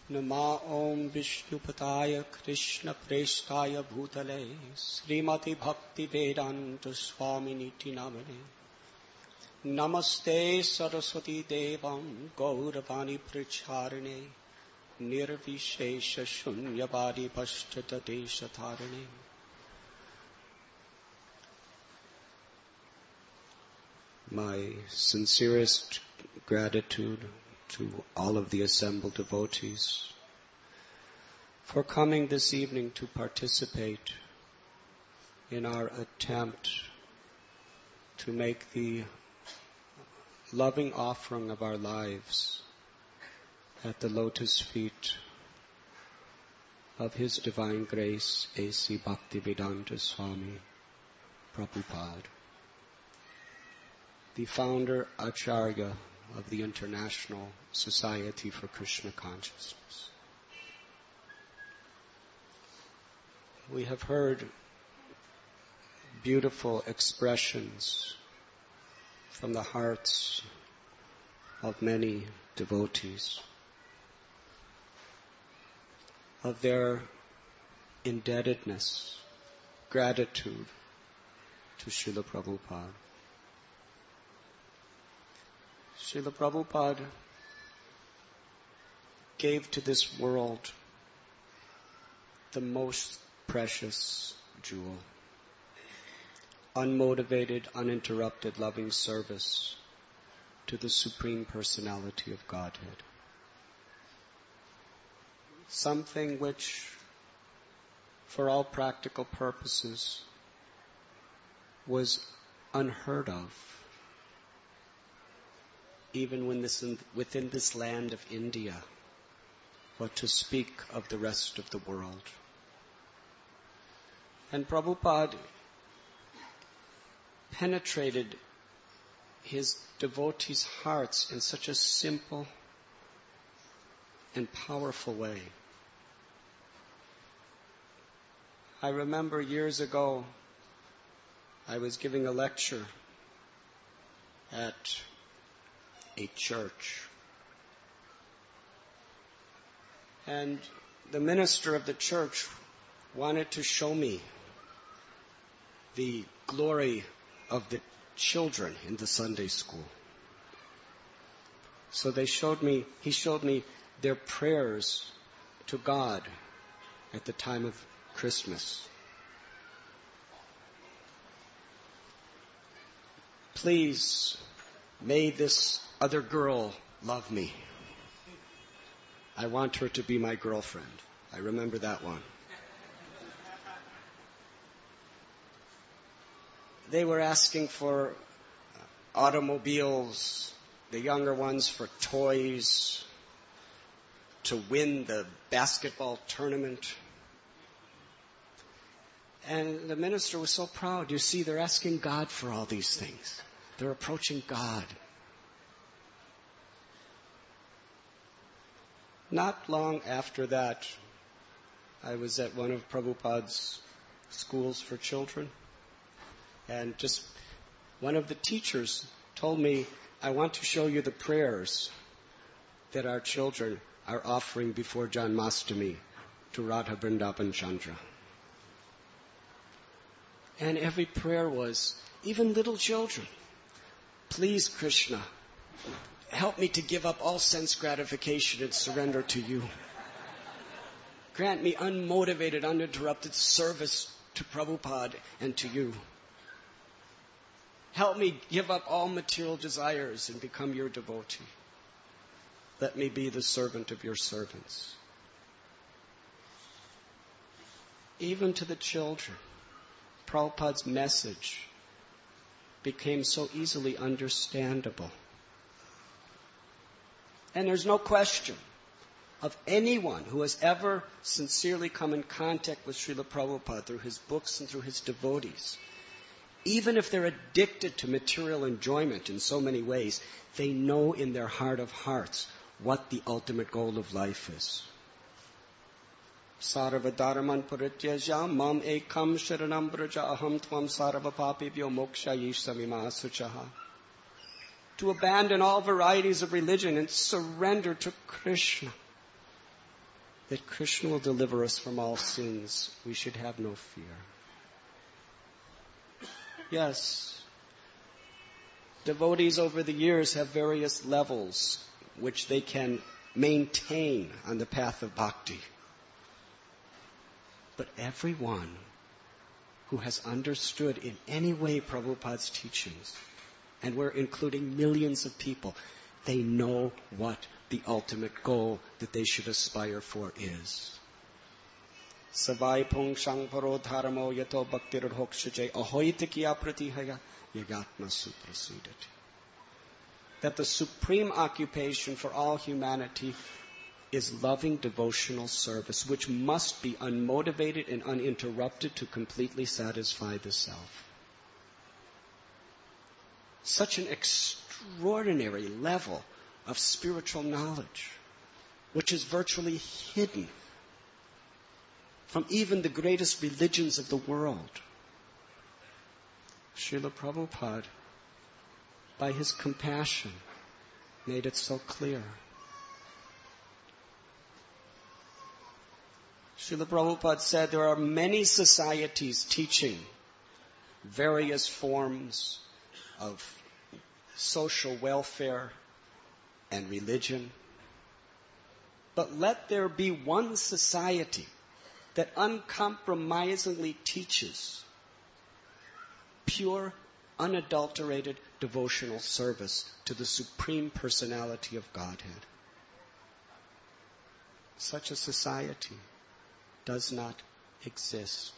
Nama Om Vishnupataya Krishna Prestaya Bhutale Srimati Bhakti Vedanta Swaminiti Namane Namaste Saraswati Devam Gauravani Pracharane Nirvishesha Shunyavadi Pashtata Deshatharane. My sincerest gratitude to all of the assembled devotees for coming this evening to participate in our attempt to make the loving offering of our lives at the lotus feet of His Divine Grace A.C. Bhaktivedanta Swami Prabhupada, the founder Acharya of the International Society for Krishna Consciousness. We have heard beautiful expressions from the hearts of many devotees of their indebtedness, gratitude to Srila Prabhupada. Srila Prabhupada gave to this world the most precious jewel, unmotivated, uninterrupted, loving service to the Supreme Personality of Godhead. Something which, for all practical purposes, was unheard of, even when within this land of India, what to speak of the rest of the world. And Prabhupada penetrated his devotees' hearts in such a simple and powerful way. I remember years ago, I was giving a lecture at a church. And the minister of the church wanted to show me the glory of the children in the Sunday school. So he showed me their prayers to God at the time of Christmas. Please, may this other girl love me. I want her to be my girlfriend. I remember that one. They were asking for automobiles, the younger ones for toys, to win the basketball tournament. And the minister was so proud. You see, they're asking God for all these things. They're approaching God. Not long after that, I was at one of Prabhupada's schools for children, and just one of the teachers told me, I want to show you the prayers that our children are offering before Janmashtami to Radha Vrindavan Chandra. And every prayer was, even little children, please Krishna, help me to give up all sense gratification and surrender to you. Grant me unmotivated, uninterrupted service to Prabhupada and to you. Help me give up all material desires and become your devotee. Let me be the servant of your servants. Even to the children, Prabhupada's message became so easily understandable. And there's no question of anyone who has ever sincerely come in contact with Srila Prabhupada through his books and through his devotees. Even if they're addicted to material enjoyment in so many ways, they know in their heart of hearts what the ultimate goal of life is. Sarva dharman parityajya mam ekam sharanam braja aham tvam sarva papibhyo mokshayishamima suchaha. To abandon all varieties of religion and surrender to Krishna. that Krishna will deliver us from all sins, we should have no fear. Yes, devotees over the years have various levels which they can maintain on the path of bhakti. But everyone who has understood in any way Prabhupada's teachings, and we're including millions of people, they know what the ultimate goal that they should aspire for is. Savai pung shangparo dharmo yato bhaktir hokshaje ahoitikya pratihaya yagatma suprasidati. That the supreme occupation for all humanity is loving devotional service, which must be unmotivated and uninterrupted to completely satisfy the self. Such an extraordinary level of spiritual knowledge, which is virtually hidden from even the greatest religions of the world. Srila Prabhupada, by his compassion, made it so clear. Srila Prabhupada said there are many societies teaching various forms of social welfare and religion. But let there be one society that uncompromisingly teaches pure, unadulterated devotional service to the Supreme Personality of Godhead. Such a society does not exist.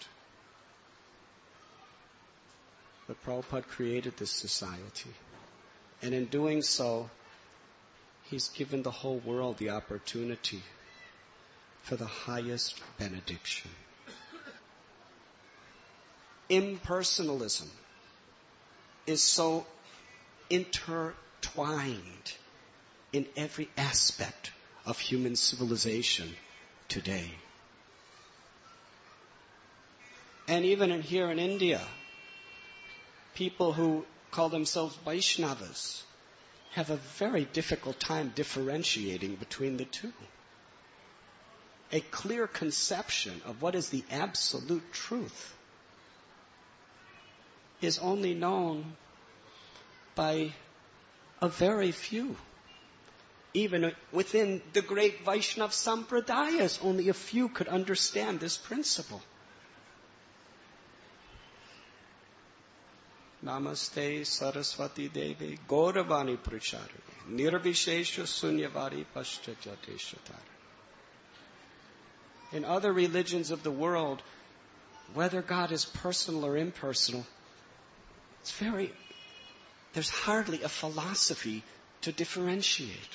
But Prabhupada created this society. And in doing so, he's given the whole world the opportunity for the highest benediction. Impersonalism is so intertwined in every aspect of human civilization today. And even here in India, people who call themselves Vaishnavas have a very difficult time differentiating between the two. A clear conception of what is the absolute truth is only known by a very few. Even within the great Vaishnav Sampradayas, only a few could understand this principle. Namaste Saraswati Devi Gauravani Prachari Nirvishesha Sunyavari Paschajate Shatara. In other religions of the world, whether God is personal or impersonal, there's hardly a philosophy to differentiate.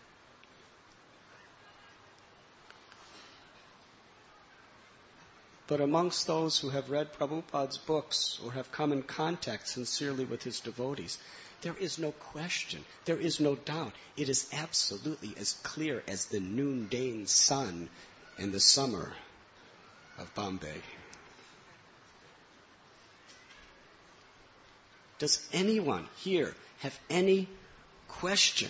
But amongst those who have read Prabhupada's books or have come in contact sincerely with his devotees, there is no question, there is no doubt. It is absolutely as clear as the noonday sun in the summer of Bombay. Does anyone here have any question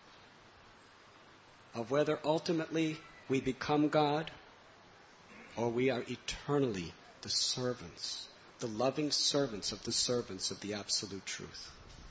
of whether ultimately we become God or we are eternally the servants, the loving servants of the Absolute Truth?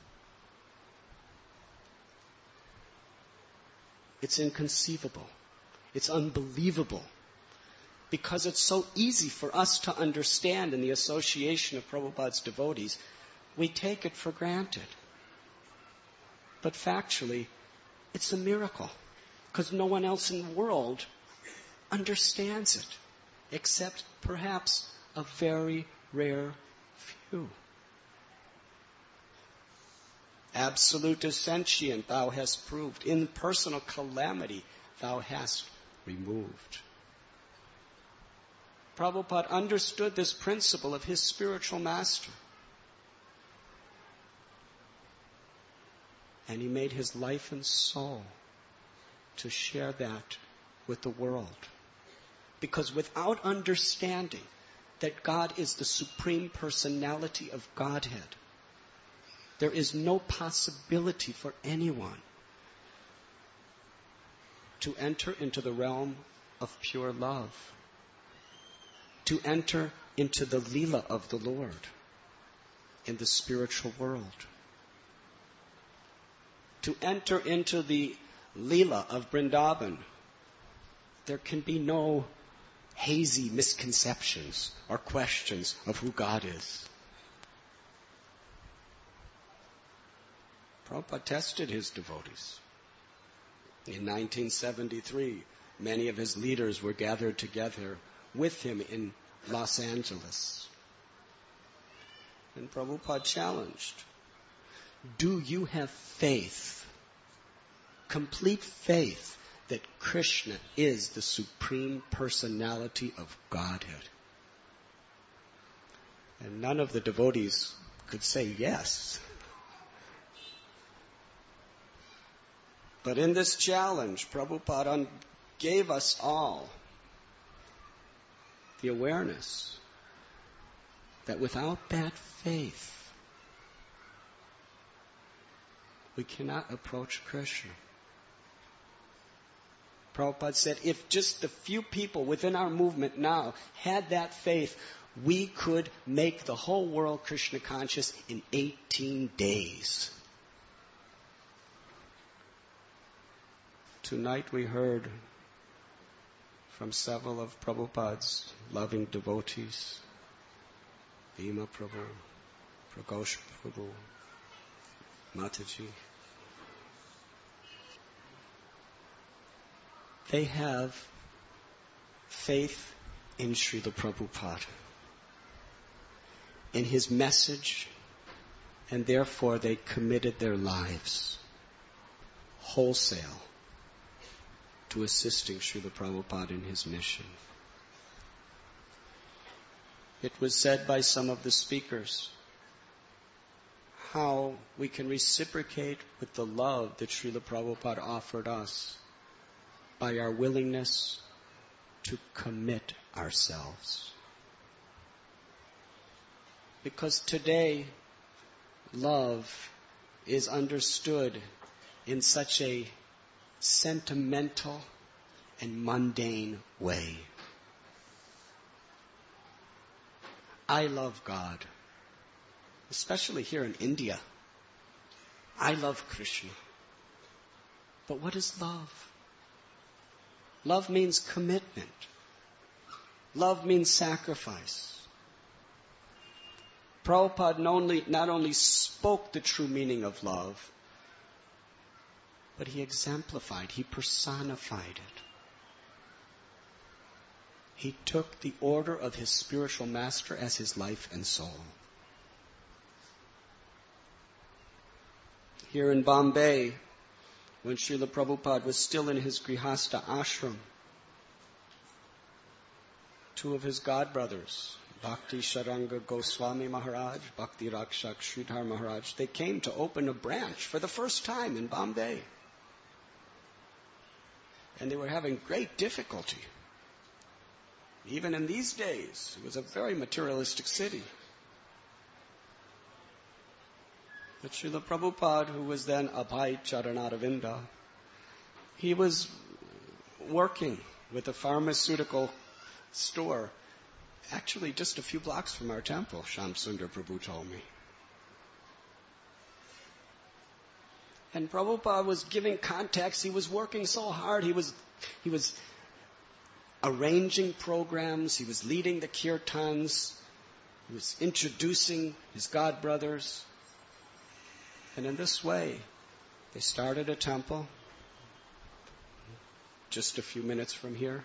It's inconceivable. It's unbelievable. Because it's so easy for us to understand in the association of Prabhupada's devotees, we take it for granted. But factually, it's a miracle. Because no one else in the world understands it, except perhaps a very rare few. Absolute assentient thou hast proved. Impersonal calamity thou hast removed. Prabhupada understood this principle of his spiritual master. And he made his life and soul to share that with the world. Because without understanding that God is the Supreme Personality of Godhead, there is no possibility for anyone to enter into the realm of pure love. To enter into the Leela of the Lord in the spiritual world. To enter into the Leela of Vrindavan, there can be no hazy misconceptions or questions of who God is. Prabhupada tested his devotees. In 1973, many of his leaders were gathered together with him in Los Angeles. And Prabhupada challenged, do you have faith, complete faith, that Krishna is the Supreme Personality of Godhead? And none of the devotees could say yes. But in this challenge, Prabhupada gave us all the awareness that without that faith, we cannot approach Krishna. Prabhupada said, if just the few people within our movement now had that faith, we could make the whole world Krishna conscious in 18 days. Tonight we heard from several of Prabhupada's loving devotees, Bhima Prabhu, Pragosh Prabhu, Mataji. They have faith in Srila Prabhupada, in his message, and therefore they committed their lives wholesale to assisting Srila Prabhupada in his mission. It was said by some of the speakers how we can reciprocate with the love that Srila Prabhupada offered us by our willingness to commit ourselves. Because today, love is understood in such a sentimental and mundane way. I love God, especially here in India. I love Krishna. But what is love? Love means commitment. Love means sacrifice. Prabhupada not only spoke the true meaning of love, but he exemplified, he personified it. He took the order of his spiritual master as his life and soul. Here in Bombay, when Srila Prabhupada was still in his Grihastha ashram, two of his godbrothers, Bhakti Sharanga Goswami Maharaj, Bhakti Rakshak Sridhar Maharaj, they came to open a branch for the first time in Bombay. And they were having great difficulty. Even in these days, it was a very materialistic city. But Srila Prabhupada, who was then Abhay Charanaravinda, he was working with a pharmaceutical store, actually just a few blocks from our temple, Shyam Sundar Prabhu told me. And Prabhupada was giving context. He was working so hard. He was arranging programs. He was leading the kirtans. He was introducing his godbrothers. And in this way, they started a temple just a few minutes from here.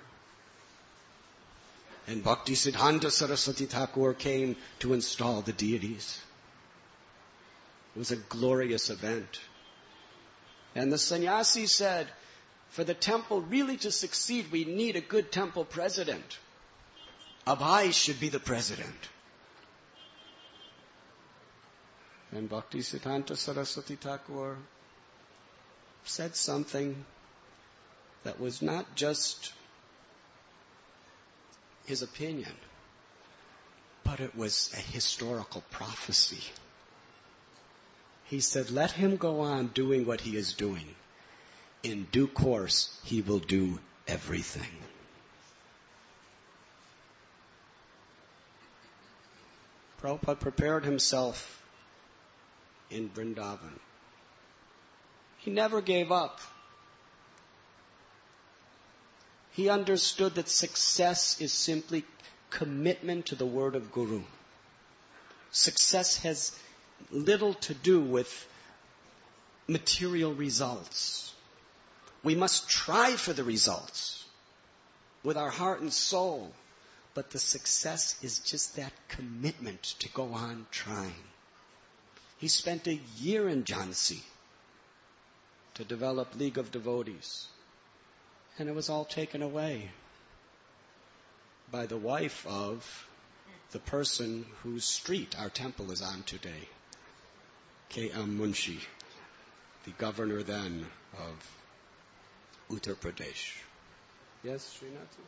And Bhakti Siddhanta Saraswati Thakur came to install the deities. It was a glorious event. And the sannyasi said, for the temple really to succeed, we need a good temple president. Abhay should be the president. And Bhakti Siddhanta Saraswati Thakur said something that was not just his opinion, but it was a historical prophecy. He said, let him go on doing what he is doing. In due course, he will do everything. Prabhupada prepared himself in Vrindavan. He never gave up. He understood that success is simply commitment to the word of Guru. Success has little to do with material results. We must try for the results with our heart and soul. But the success is just that commitment to go on trying. He spent a year in Jhansi to develop League of Devotees. And it was all taken away by the wife of the person whose street our temple is on today, K.M. Munshi, the governor then of Uttar Pradesh. Yes, Srinath?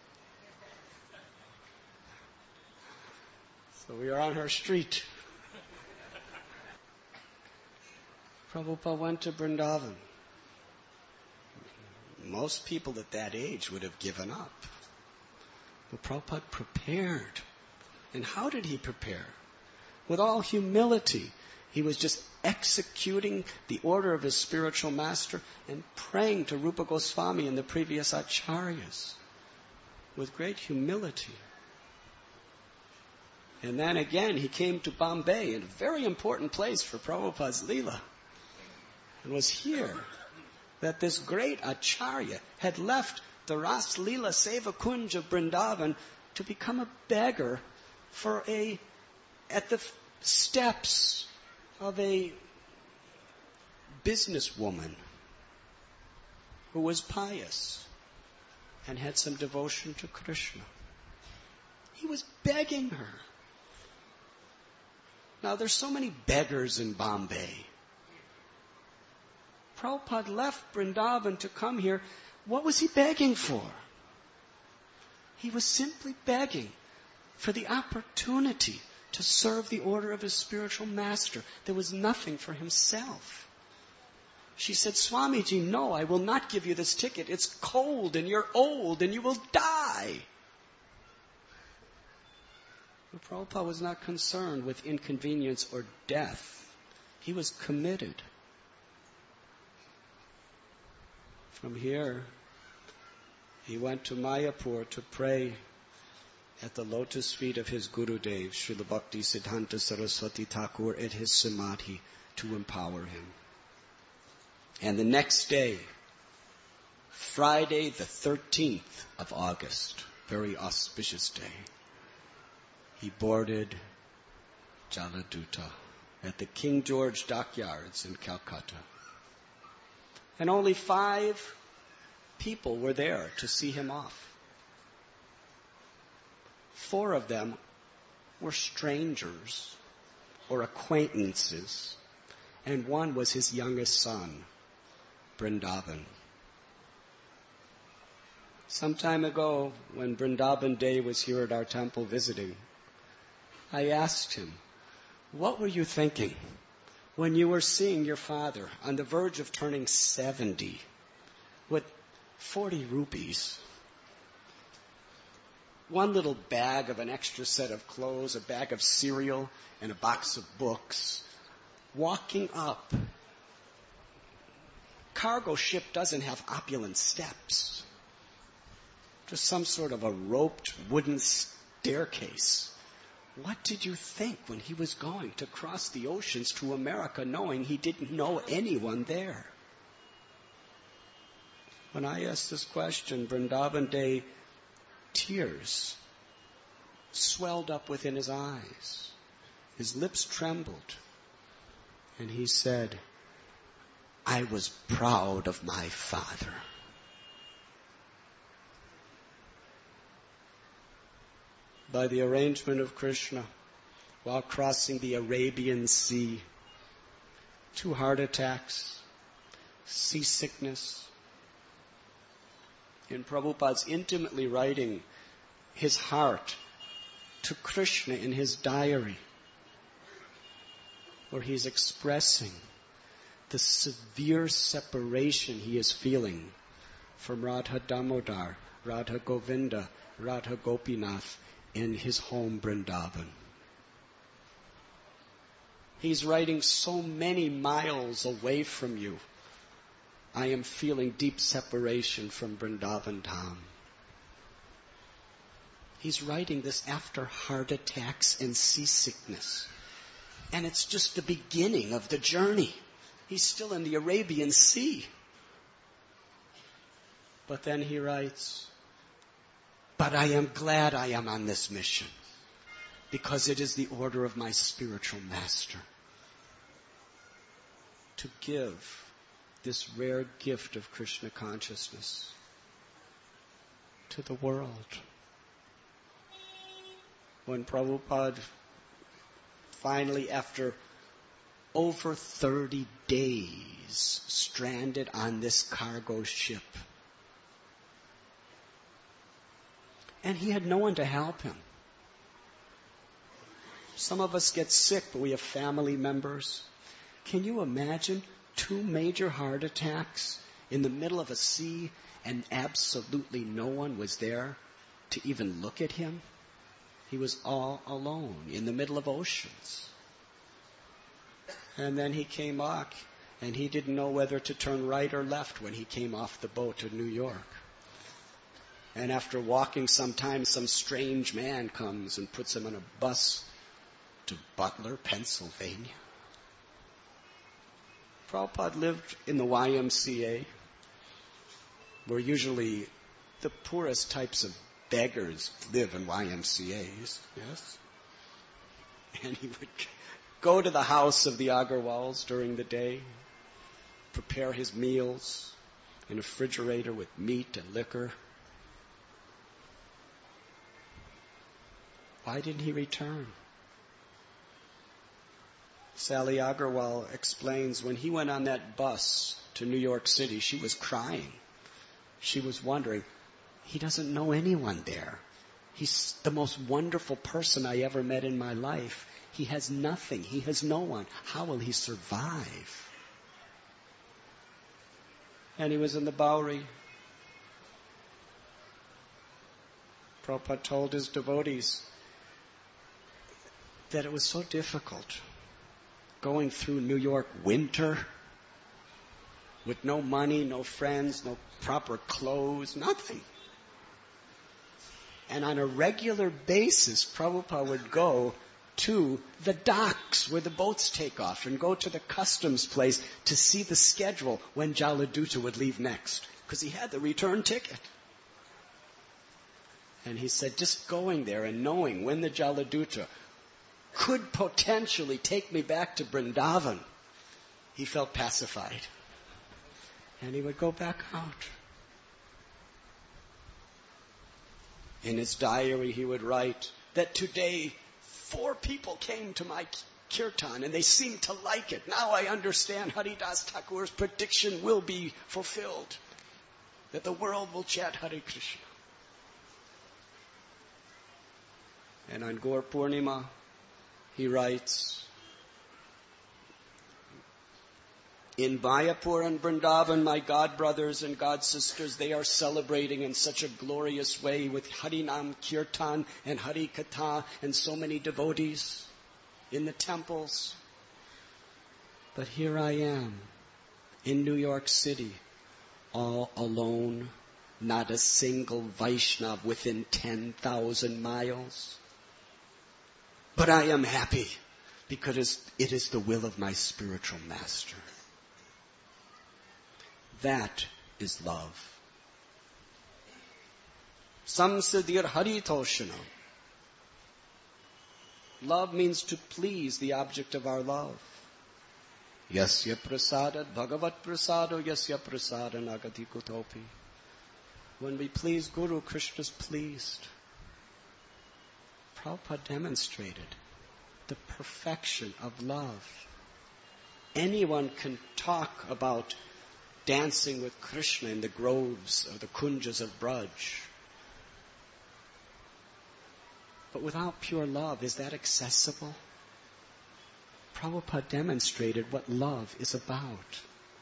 So we are on her street. Prabhupada went to Vrindavan. Most people at that age would have given up. But Prabhupada prepared. And how did he prepare? With all humility. He was just executing the order of his spiritual master and praying to Rupa Goswami and the previous acharyas with great humility. And then again, he came to Bombay, a very important place for Prabhupada's Leela. It was here that this great acharya had left the Ras Leela Seva Kunj of Vrindavan to become a beggar at the steps of a businesswoman who was pious and had some devotion to Krishna. He was begging her. Now, there's so many beggars in Bombay. Prabhupada left Vrindavan to come here. What was he begging for? He was simply begging for the opportunity to serve the order of his spiritual master. There was nothing for himself. She said, Swamiji, no, I will not give you this ticket. It's cold and you're old and you will die. But Prabhupada was not concerned with inconvenience or death. He was committed. From here, he went to Mayapur to pray at the lotus feet of his Gurudev, Srila Bhakti Siddhanta Saraswati Thakur, at his Samadhi to empower him. And the next day, Friday the 13th of August, very auspicious day, he boarded Jaladuta at the King George Dockyards in Calcutta. And only 5 people were there to see him off. 4 of them were strangers or acquaintances, and 1 was his youngest son, Vrindavan. Some time ago, when Vrindavan Day was here at our temple visiting, I asked him, what were you thinking when you were seeing your father on the verge of turning 70 with 40 rupees, 1 little bag of an extra set of clothes, a bag of cereal, and a box of books, walking up? Cargo ship doesn't have opulent steps. Just some sort of a roped wooden staircase. What did you think when he was going to cross the oceans to America knowing he didn't know anyone there? When I asked this question, Vrindavan Day, tears swelled up within his eyes. His lips trembled. And he said, I was proud of my father. By the arrangement of Krishna, while crossing the Arabian Sea, 2 heart attacks, seasickness. And Prabhupada's intimately writing his heart to Krishna in his diary, where he's expressing the severe separation he is feeling from Radha Damodar, Radha Govinda, Radha Gopinath, in his home Vrindavan. He's writing, so many miles away from you, I am feeling deep separation from Vrindavan Dham. He's writing this after heart attacks and seasickness. And it's just the beginning of the journey. He's still in the Arabian Sea. But then he writes, but I am glad I am on this mission, because it is the order of my spiritual master to give this rare gift of Krishna consciousness to the world. When Prabhupada finally, after over 30 days stranded on this cargo ship, and he had no one to help him. Some of us get sick, but we have family members. Can you imagine 2 major heart attacks in the middle of a sea and absolutely no one was there to even look at him? He was all alone in the middle of oceans. And then he came back, and he didn't know whether to turn right or left when he came off the boat to New York. And after walking some time, some strange man comes and puts him on a bus to Butler, Pennsylvania. Prabhupada lived in the YMCA, where usually the poorest types of beggars live in YMCAs, yes? And he would go to the house of the Agarwals during the day, prepare his meals in a refrigerator with meat and liquor. Why didn't he return? Sally Agarwal explains, when he went on that bus to New York City, she was crying. She was wondering, he doesn't know anyone there. He's the most wonderful person I ever met in my life. He has nothing. He has no one. How will he survive? And he was in the Bowery. Prabhupada told his devotees that it was so difficult going through New York winter with no money, no friends, no proper clothes, nothing. And on a regular basis, Prabhupada would go to the docks where the boats take off and go to the customs place to see the schedule when Jaladuta would leave next, because he had the return ticket. And he said, just going there and knowing when the Jaladuta could potentially take me back to Vrindavan, he felt pacified. And he would go back out. In his diary, he would write that today 4 people came to my kirtan and they seemed to like it. Now I understand Haridas Thakur's prediction will be fulfilled, that the world will chant Hare Krishna. And on Gaur Purnima, he writes, in Mayapur and Vrindavan, my God brothers and God sisters, they are celebrating in such a glorious way with Harinam Kirtan and Hari Katha and so many devotees in the temples. But here I am in New York City, all alone, not a single Vaishnav within 10,000 miles. But I am happy because it is the will of my spiritual master. That is love. Samsidir Haritoshanam. Love means to please the object of our love. Yasya prasadat bhagavat prasado yasya prasadan agati kutopi. When we please Guru, Krishna is pleased. Prabhupada demonstrated the perfection of love. Anyone can talk about dancing with Krishna in the groves or the kunjas of Braj. But without pure love, is that accessible? Prabhupada demonstrated what love is about.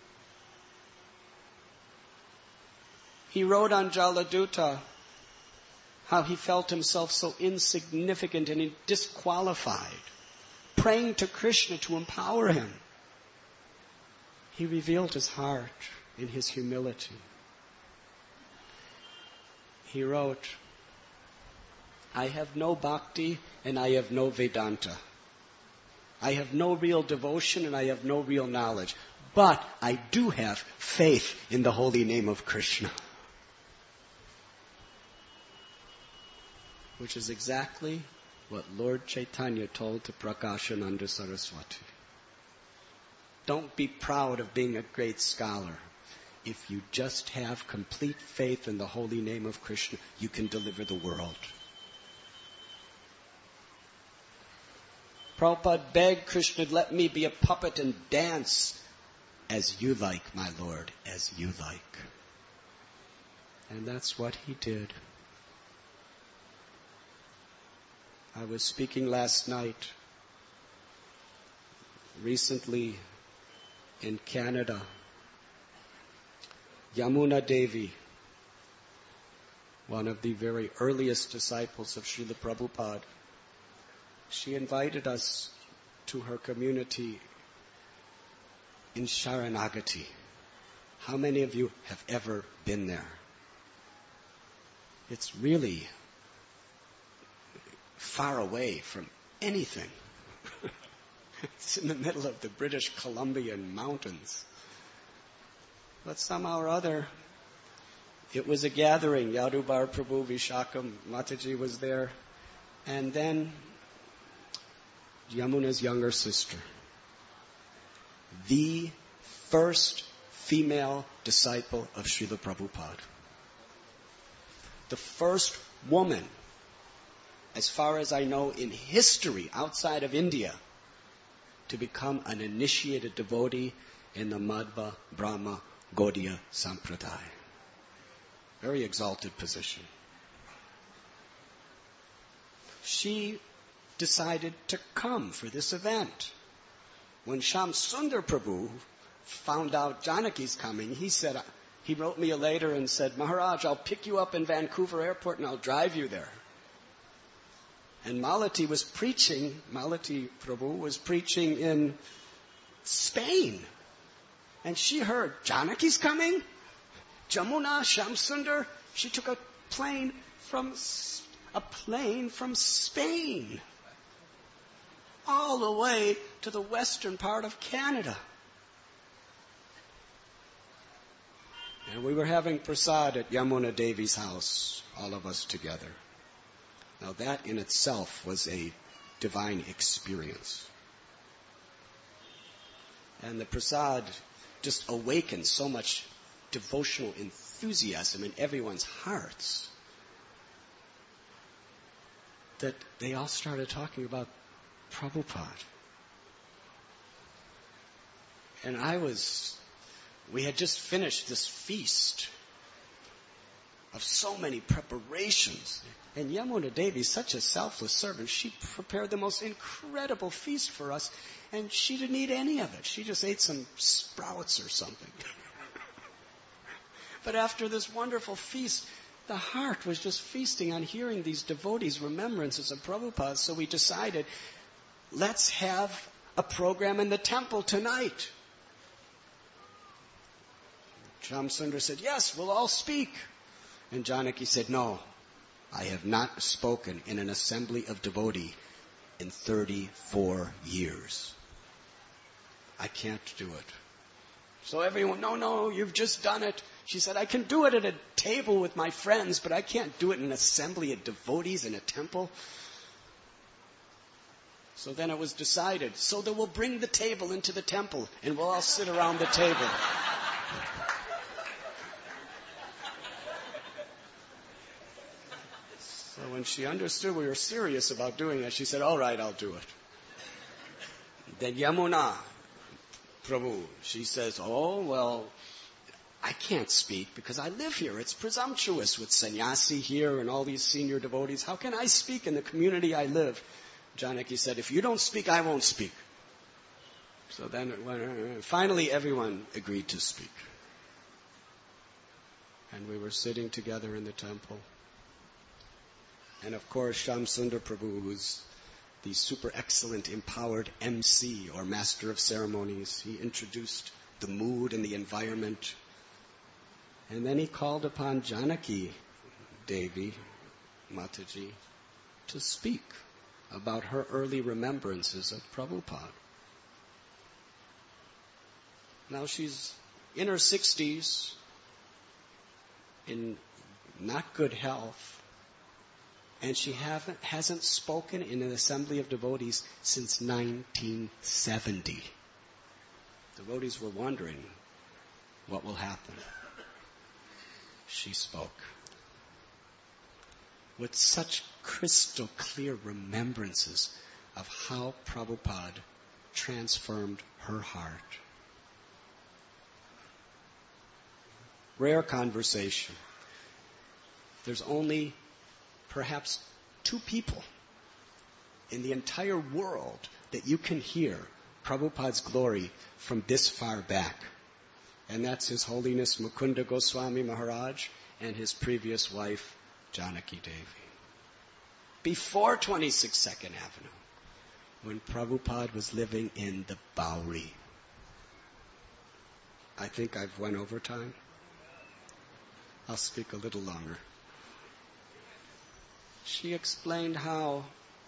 He wrote on Jaladuta how he felt himself so insignificant and disqualified. praying to Krishna to empower him. He revealed his heart in his humility. He wrote, I have no bhakti and I have no Vedanta. I have no real devotion and I have no real knowledge. But I do have faith in the holy name of Krishna. Which is exactly what Lord Chaitanya told to Prakashananda Saraswati. Don't be proud of being a great scholar. If you just have complete faith in the holy name of Krishna, you can deliver the world. Prabhupada begged Krishna, let me be a puppet and dance as you like, my Lord, as you like. And that's what he did. I was speaking last night, recently in Canada. Yamuna Devi, one of the very earliest disciples of Srila Prabhupada, she invited us to her community in Sharanagati. How many of you have ever been there? It's really far away from anything. It's in the middle of the British Columbian mountains. But somehow or other, it was a gathering. Yadubar Prabhu, Vishakam, Mataji was there. And then Yamuna's younger sister, the first female disciple of Srila Prabhupada. The first woman, as far as I know, in history outside of India, to become an initiated devotee in the Madhva Brahma Gaudiya Sampradaya. Very exalted position. She decided to come for this event. When Shyam Sundar Prabhu found out Janaki's coming, he wrote me a letter and said, Maharaj, I'll pick you up in Vancouver Airport and I'll drive you there. And Malati Prabhu was preaching in Spain. And she heard, Janaki's coming? Jamuna, Shyam Sundar. She took a plane from Spain all the way to the western part of Canada. And we were having prasad at Yamuna Devi's house, all of us together. Now that in itself was a divine experience. And the prasad just awakened so much devotional enthusiasm in everyone's hearts that they all started talking about Prabhupada. And we had just finished this feast of so many preparations. And Yamuna Devi is such a selfless servant. She prepared the most incredible feast for us, and she didn't eat any of it. She just ate some sprouts or something. But after this wonderful feast, the heart was just feasting on hearing these devotees' remembrances of Prabhupada. So we decided, let's have a program in the temple tonight. Shyam Sundar said, yes, we'll all speak. And Janaki said, no, I have not spoken in an assembly of devotee in 34 years. I can't do it. So everyone, no, you've just done it. She said, I can do it at a table with my friends, but I can't do it in an assembly of devotees in a temple. So then it was decided, so that we'll bring the table into the temple and we'll all sit around the table. So when she understood we were serious about doing it, she said, all right, I'll do it. Then Yamuna Prabhu, she says, oh, well, I can't speak because I live here. It's presumptuous with sannyasi here and all these senior devotees. How can I speak in the community I live? Janaki said, if you don't speak, I won't speak. So then finally everyone agreed to speak. And we were sitting together in the temple. And of course, Shyam Sundar Prabhu, who's the super excellent empowered MC or master of ceremonies. He introduced the mood and the environment. And then he called upon Janaki Devi, Mataji, to speak about her early remembrances of Prabhupada. Now she's in her 60s, in not good health, and she hasn't spoken in an assembly of devotees since 1970. Devotees were wondering what will happen. She spoke with such crystal clear remembrances of how Prabhupada transformed her heart. Rare conversation. There's only perhaps 2 people in the entire world that you can hear Prabhupada's glory from this far back. And that's His Holiness Mukunda Goswami Maharaj and his previous wife, Janaki Devi. Before 26 Second Avenue, when Prabhupada was living in the Bowery. I think I've went over time. I'll speak a little longer. She explained how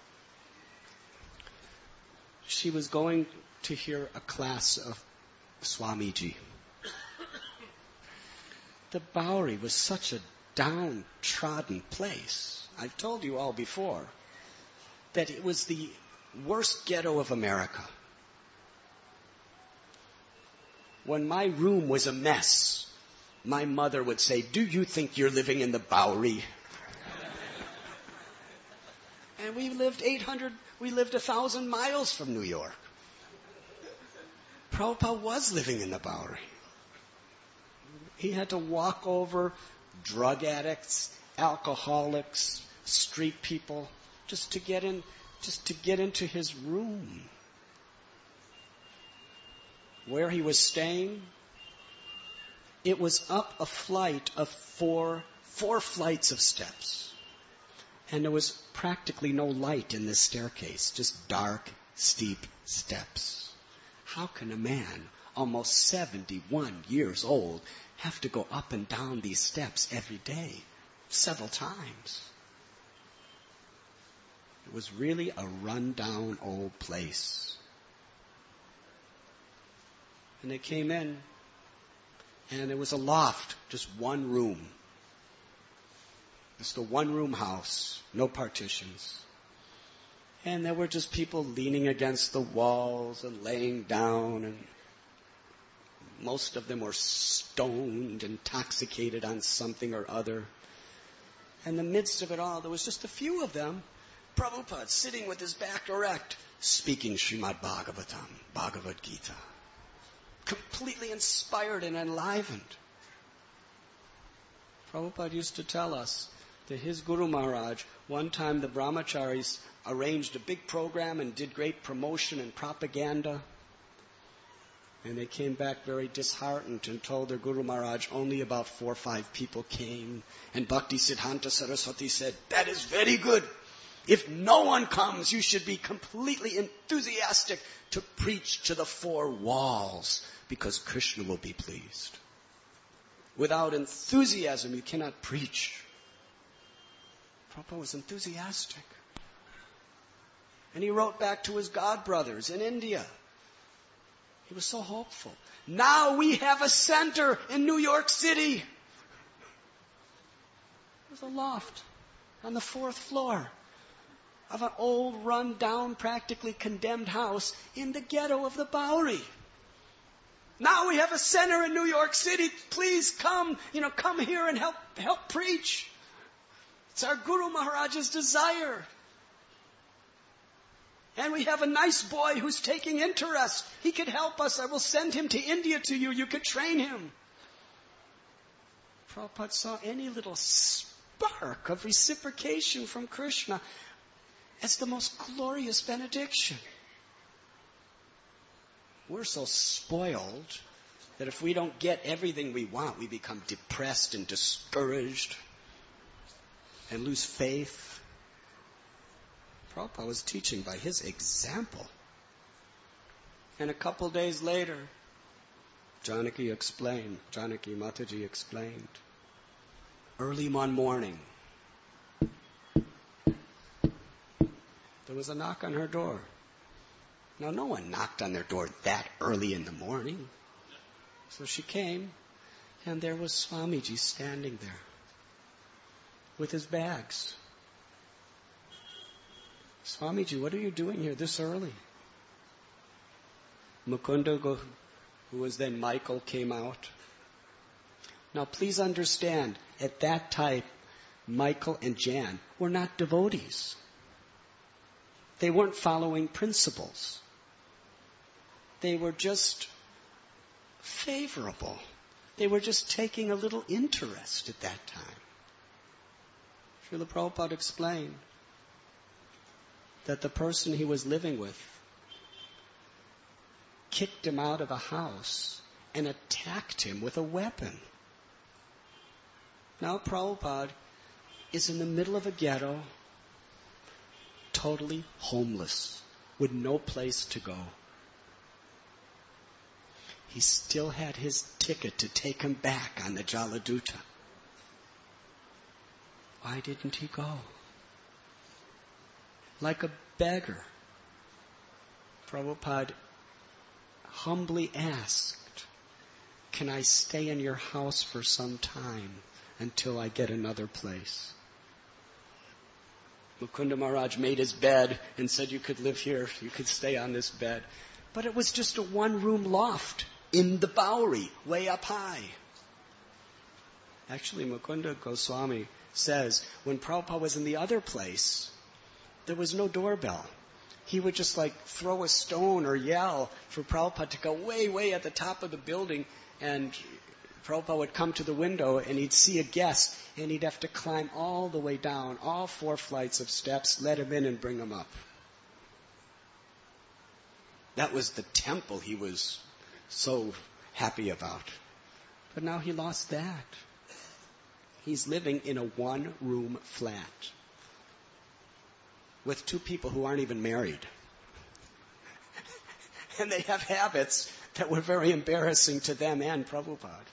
she was going to hear a class of Swamiji. The Bowery was such a downtrodden place. I've told you all before that it was the worst ghetto of America. When my room was a mess, my mother would say, "Do you think you're living in the Bowery?" And we lived 1,000 miles from New York. Prabhupada was living in the Bowery. He had to walk over drug addicts, alcoholics, street people, just to get into his room. Where he was staying, it was up a flight of four flights of steps. And there was practically no light in this staircase, just dark, steep steps. How can a man, almost 71 years old, have to go up and down these steps every day, several times? It was really a run-down old place. And they came in, and it was a loft, just one room. Just a one-room house, no partitions. And there were just people leaning against the walls and laying down, and most of them were stoned, intoxicated on something or other. In the midst of it all, there was just a few of them. Prabhupada sitting with his back erect, speaking Srimad Bhagavatam, Bhagavad Gita. Completely inspired and enlivened. Prabhupada used to tell us that his Guru Maharaj, one time the brahmacharis arranged a big program and did great promotion and propaganda. And they came back very disheartened and told their Guru Maharaj only about 4 or 5 people came. And Bhakti Siddhanta Saraswati said, "That is very good. If no one comes, you should be completely enthusiastic to preach to the 4 walls, because Krishna will be pleased. Without enthusiasm, you cannot preach." Prabhupada was enthusiastic. And he wrote back to his godbrothers in India. He was so hopeful. Now we have a center in New York City. There's a loft on the 4th floor of an old, run-down, practically condemned house in the ghetto of the Bowery. Now we have a center in New York City. Please come here and help preach. It's our Guru Maharaj's desire. And we have a nice boy who's taking interest. He could help us. I will send him to India to you. You could train him. Prabhupada saw any little spark of reciprocation from Krishna as the most glorious benediction. We're so spoiled that if we don't get everything we want, we become depressed and discouraged and lose faith. Prabhupada was teaching by his example. And a couple days later, Janaki Mataji explained, early one morning, there was a knock on her door. Now, no one knocked on their door that early in the morning. So she came, and there was Swamiji standing there with his bags. Swamiji, what are you doing here this early? Mukunda, who was then Michael, came out. Now, please understand, at that time, Michael and Jan were not devotees. They weren't following principles. They were just favorable. They were just taking a little interest at that time. Srila Prabhupada explained that the person he was living with kicked him out of a house and attacked him with a weapon. Now Prabhupada is in the middle of a ghetto, totally homeless, with no place to go. He still had his ticket to take him back on the Jaladuta. Why didn't he go? Like a beggar, Prabhupada humbly asked, can I stay in your house for some time until I get another place? Mukunda Maharaj made his bed and said, you could live here, you could stay on this bed. But it was just a one-room loft in the Bowery, way up high. Actually, Mukunda Goswami says, when Prabhupada was in the other place, there was no doorbell. He would just throw a stone or yell for Prabhupada to go way, way at the top of the building, and Prabhupada would come to the window and he'd see a guest and he'd have to climb all the way down, all 4 flights of steps, let him in and bring him up. That was the temple he was so happy about. But now he lost that. He's living in a one-room flat with 2 people who aren't even married. And they have habits that were very embarrassing to them and Prabhupada.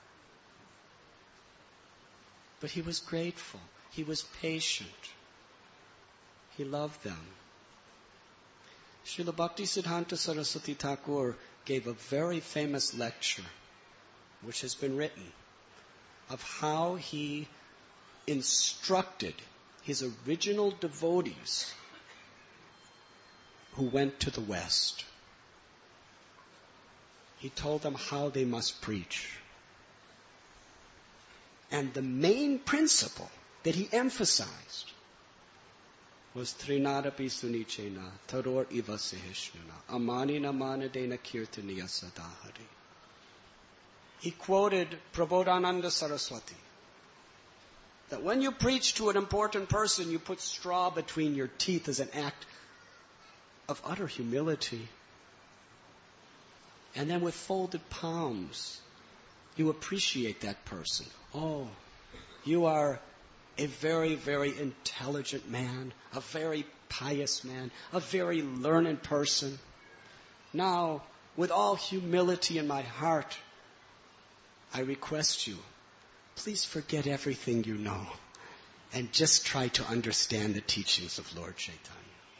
But he was grateful. He was patient. He loved them. Srila Bhaktisiddhanta Saraswati Thakur gave a very famous lecture, which has been written, of how he instructed his original devotees who went to the West. He told them how they must preach. And the main principle that he emphasized was Trinadapi Sunichena, Taror Iva Sahishnuna, Amanina Manadena Kirtaniya Sadahari. He quoted Prabodhananda Saraswati, that when you preach to an important person, you put straw between your teeth as an act of utter humility. And then with folded palms, you appreciate that person. Oh, you are a very, very intelligent man, a very pious man, a very learned person. Now, with all humility in my heart, I request you, please forget everything you know and just try to understand the teachings of Lord Chaitanya.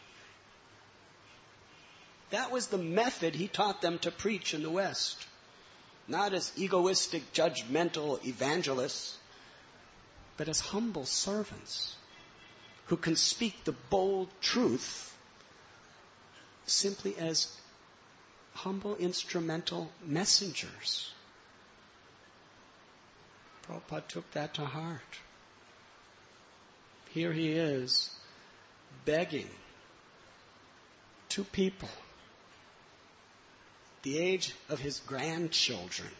That was the method he taught them to preach in the West. Not as egoistic, judgmental evangelists, but as humble servants who can speak the bold truth simply as humble instrumental messengers. Prabhupada took that to heart. Here he is, begging 2 people, the age of his grandchildren,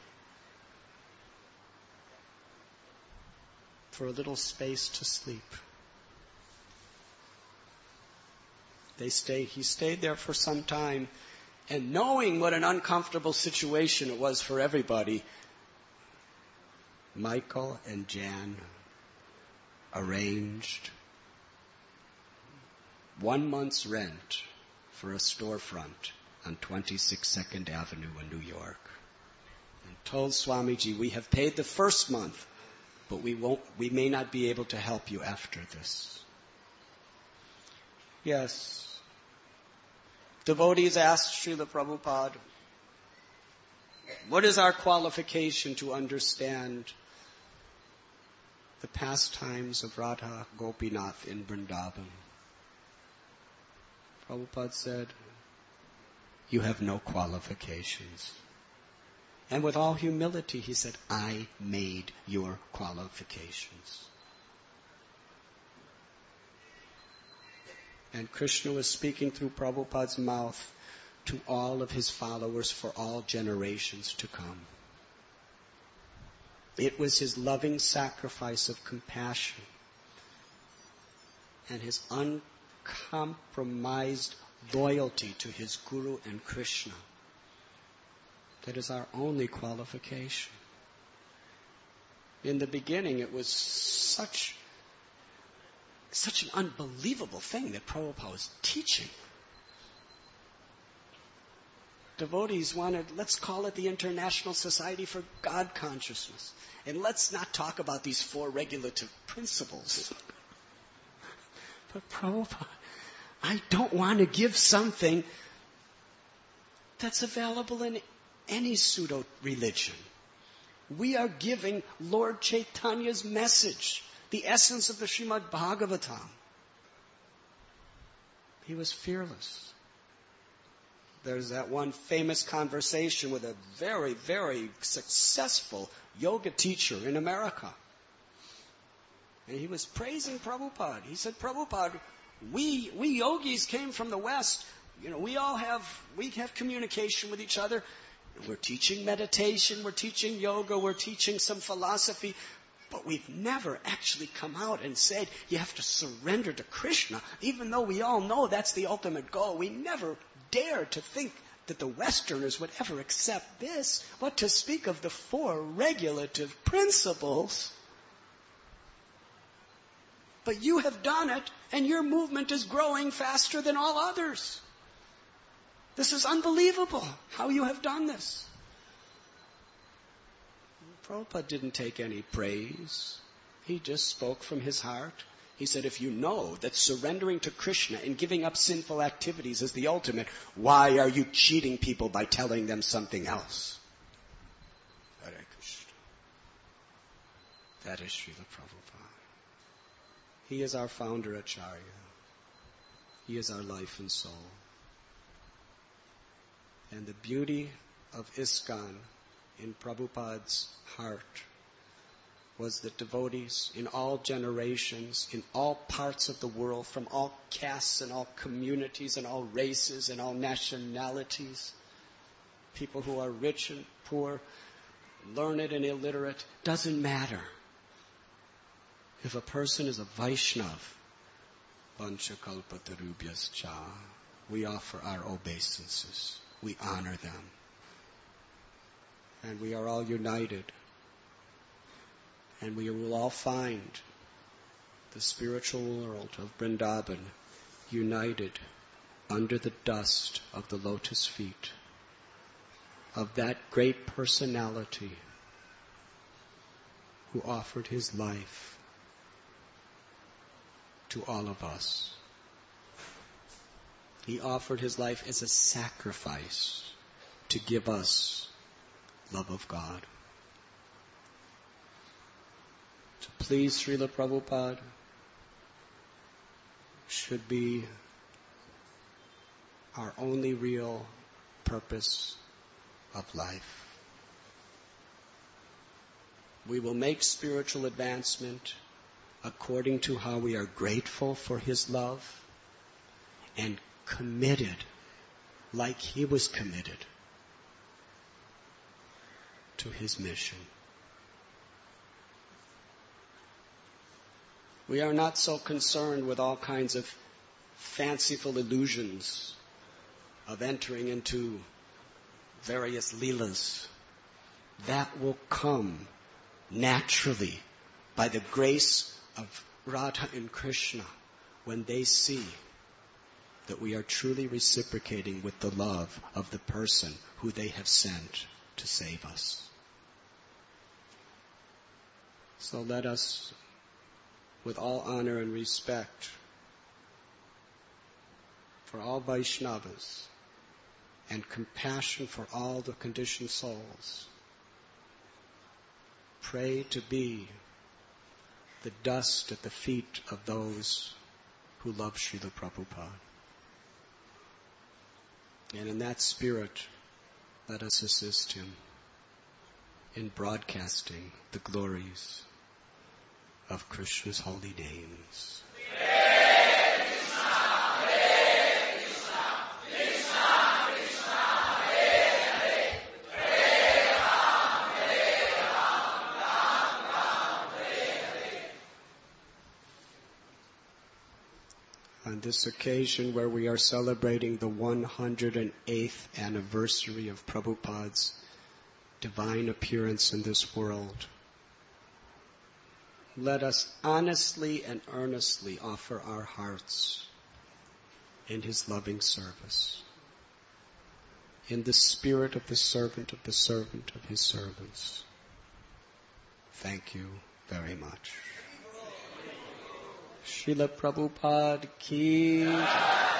for a little space to sleep. He stayed there for some time, and knowing what an uncomfortable situation it was for everybody, Michael and Jan arranged 1 month's rent for a storefront on 26 2nd Avenue in New York. And told Swamiji, we have paid the first month, but we may not be able to help you after this. Yes. Devotees asked Srila Prabhupada, what is our qualification to understand the pastimes of Radha Gopinath in Vrindavan? Prabhupada said, you have no qualifications. And with all humility, he said, I made your qualifications. And Krishna was speaking through Prabhupada's mouth to all of his followers for all generations to come. It was his loving sacrifice of compassion and his uncompromised loyalty to his Guru and Krishna that is our only qualification. In the beginning, it was such an unbelievable thing that Prabhupada was teaching. Devotees wanted, let's call it the International Society for God Consciousness. And let's not talk about these 4 regulative principles. But Prabhupada, I don't want to give something that's available in any pseudo-religion. We are giving Lord Chaitanya's message, the essence of the Srimad Bhagavatam. He was fearless. There's that one famous conversation with a very, very successful yoga teacher in America. And he was praising Prabhupada. He said, Prabhupada, we yogis came from the West. You know, we have communication with each other. We're teaching meditation, we're teaching yoga, we're teaching some philosophy. But we've never actually come out and said, you have to surrender to Krishna. Even though we all know that's the ultimate goal, we never dare to think that the Westerners would ever accept this. What to speak of the 4 regulative principles? But you have done it, and your movement is growing faster than all others. This is unbelievable how you have done this. Prabhupada didn't take any praise. He just spoke from his heart. He said, if you know that surrendering to Krishna and giving up sinful activities is the ultimate, why are you cheating people by telling them something else? Hare Krishna. That is Srila Prabhupada. He is our founder Acharya. He is our life and soul. And the beauty of ISKCON in Prabhupada's heart was that devotees in all generations, in all parts of the world, from all castes and all communities and all races and all nationalities, people who are rich and poor, learned and illiterate, doesn't matter. If a person is a Vaishnav, Panchakalpatarubhyascha, we offer our obeisances. We honor them. And we are all united. And we will all find the spiritual world of Vrindavan united under the dust of the lotus feet of that great personality who offered his life to all of us. He offered his life as a sacrifice to give us love of God. To please Srila Prabhupada should be our only real purpose of life. We will make spiritual advancement according to how we are grateful for his love and committed like he was committed to his mission. We are not so concerned with all kinds of fanciful illusions of entering into various leelas. That will come naturally by the grace of Radha and Krishna when they see that we are truly reciprocating with the love of the person who they have sent to save us. So let us, with all honor and respect for all Vaishnavas and compassion for all the conditioned souls, pray to be the dust at the feet of those who love Srila Prabhupada. And in that spirit, let us assist him in broadcasting the glories of Krishna's holy names. On this occasion where we are celebrating the 108th anniversary of Prabhupada's divine appearance in this world, let us honestly and earnestly offer our hearts in his loving service, in the spirit of the servant of his servants. Thank you very much. Srila Prabhupada ki